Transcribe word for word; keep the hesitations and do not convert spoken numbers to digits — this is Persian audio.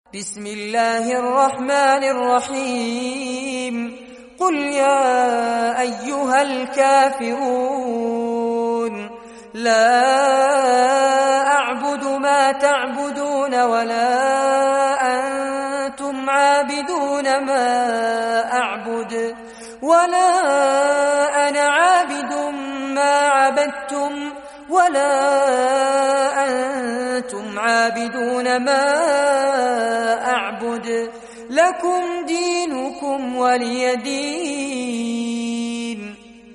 بسم الله الرحمن الرحيم قل يا أيها الكافرون لا أعبد ما تعبدون ولا أنتم عابدون ما أعبد ولا أنا عابد ما عبدتم ولا أنتم عابدون ما أعبد لكم دينكم ولي دين.